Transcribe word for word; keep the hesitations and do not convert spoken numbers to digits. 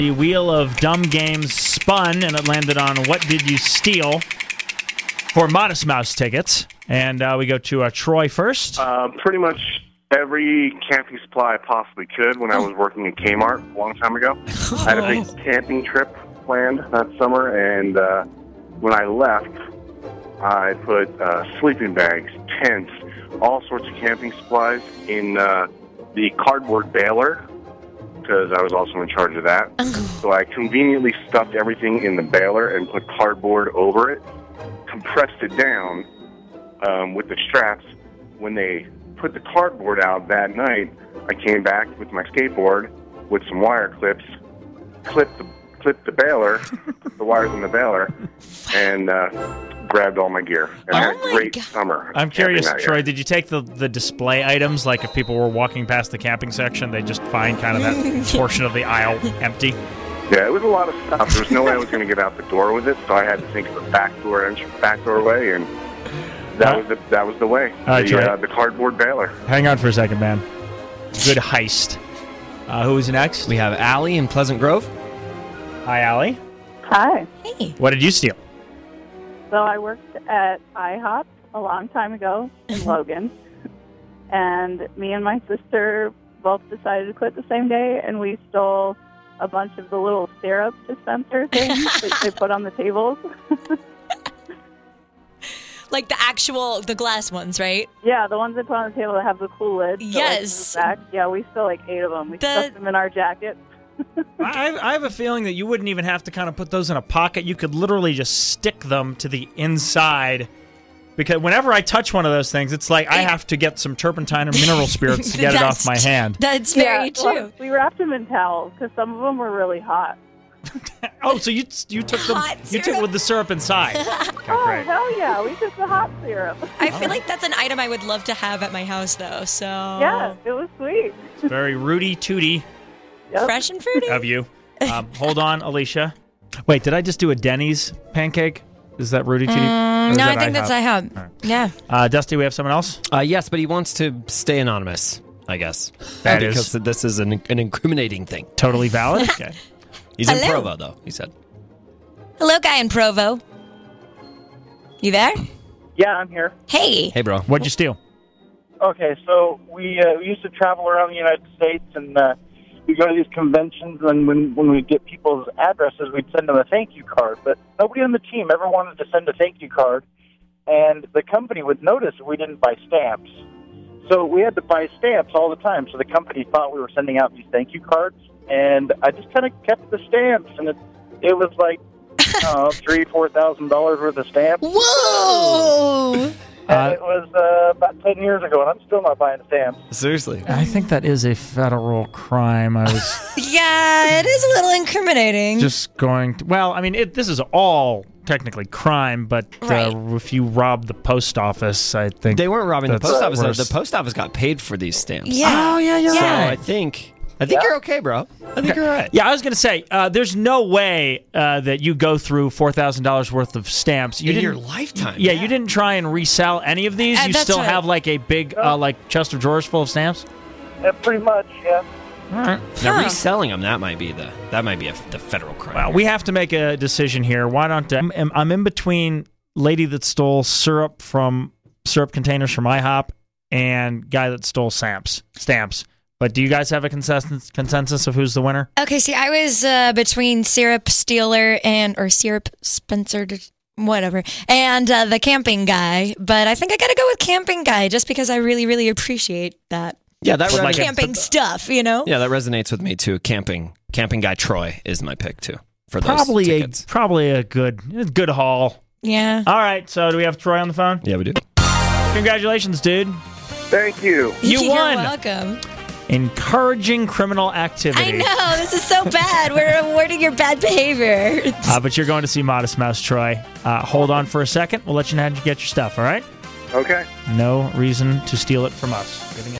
The wheel of dumb games spun, and it landed on What Did You Steal for Modest Mouse tickets. And uh, we go to uh, Troy first. Uh, pretty much every camping supply I possibly could when I was working at Kmart a long time ago. I had a big camping trip planned that summer, and uh, when I left, I put uh, sleeping bags, tents, all sorts of camping supplies in uh, the cardboard baler, because I was also in charge of that. So I conveniently stuffed everything in the baler and put cardboard over it, compressed it down um, with the straps. When they put the cardboard out that night, I came back with my skateboard with some wire clips, clipped the, clipped the baler, the wires in the baler, and uh, grabbed all my gear. And Oh had a my great God. summer. I'm curious, camping that Troy, year. did you take the, the display items? Like if people were walking past the camping section, they just find kind of that portion of the aisle empty? Yeah, it was a lot of stuff. There was no way I was going to get out the door with it, so I had to think of a back door entrance, back door way, and that was the that was the way. right, the, Troy. uh, the cardboard baler. Hang on for a second, man. Good heist. Uh, who is next? We have Allie in Pleasant Grove. Hi, Allie. Hi. Hey. What did you steal? So I worked at IHOP a long time ago in Logan, and me and my sister both decided to quit the same day, and we stole a bunch of the little syrup dispenser things that they put on the tables. Like the actual, the glass ones, right? Yeah, the ones they put on the table that have the cool lid. that, like, Yes. move back. Yeah, we stole like eight of them. We The- stuffed them in our jackets. I, I have a feeling that you wouldn't even have to kind of put those in a pocket. You could literally just stick them to the inside. Because whenever I touch one of those things, it's like I have to get some turpentine or mineral spirits to get it off my hand. That's very yeah, true. well, we wrapped them in towels because some of them were really hot. Oh, so you you took them Hot you took syrup. with the syrup inside. Okay, Oh, great. hell yeah. We took the hot syrup. I feel like that's an item I would love to have at my house, though. So Yeah, it was sweet. It's very Rudy Tooty Yep. fresh and fruity. of you. Um, hold on, Alicia. Wait, did I just do a Denny's pancake? Is that Rudy Tooty? Or is Mm, no, I that think that's IHOP? IHOP. Yeah. Uh, Dusty, we have someone else? Uh, yes, but he wants to stay anonymous, I guess. That because is- this is an, an incriminating thing. Totally valid. Okay. He's in Hello. Provo, though, he said. Hello, guy in Provo. You there? Yeah, I'm here. Hey. Hey, bro. What'd you steal? Okay, so we uh, we used to travel around the United States, and uh, we go to these conventions, and when when we get people's addresses, we'd send them a thank you card. But nobody on the team ever wanted to send a thank you card, and the company would notice we didn't buy stamps. So we had to buy stamps all the time. So the company thought we were sending out these thank you cards, and I just kind of kept the stamps, and it it was like I don't know, three four thousand dollars worth of stamps. Whoa. And Uh, it was uh, about ten years ago, and I'm still not buying stamps. Seriously. I think that is a federal crime. I was Yeah, it is a little incriminating. just going to, well, I mean, it, this is all technically crime, but uh, Right. if you rob the post office, I think They weren't robbing the That's post office. though. worse. The post office got paid for these stamps. yeah. Oh, yeah, you're So Yeah. I think I think you're okay, bro. I think you're all right. Yeah, I was going to say, uh, there's no way uh, that you go through four thousand dollars worth of stamps. You In didn't, your lifetime. Yeah, you didn't try and resell any of these. Uh, you that's still right. have like a big uh, like chest of drawers full of stamps. Uh, pretty much, yeah. All right. Now Huh. reselling them, that might be the that might be a, the federal crime. Well, we have to make a decision here. Why don't uh, I'm, I'm in between lady that stole syrup from syrup containers from IHOP and guy that stole stamps. Stamps. But do you guys have a consensus consensus of who's the winner? Okay, see, I was uh, between Syrup Stealer and, or Syrup Spencer, whatever, and uh, the camping guy. But I think I got to go with camping guy just because I really, really appreciate that. yeah, that But like like- Camping stuff, you know? yeah, that resonates with me too. Camping camping guy Troy is my pick too for those Probably a tickets. probably a good a good haul. Yeah. All right, so do we have Troy on the phone? Yeah, we do. Congratulations, dude. Thank you. You You're won. welcome. Encouraging criminal activity. I know, this is so bad. We're awarding your bad behavior. Uh, but you're going to see Modest Mouse, Troy. Uh, hold on for a second. We'll let you know how to get your stuff, all right? Okay. No reason to steal it from us. Giving it-